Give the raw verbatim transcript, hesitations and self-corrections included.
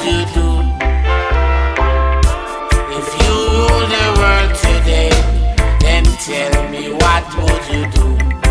you do? If you rule the world today, then tell me what would you do?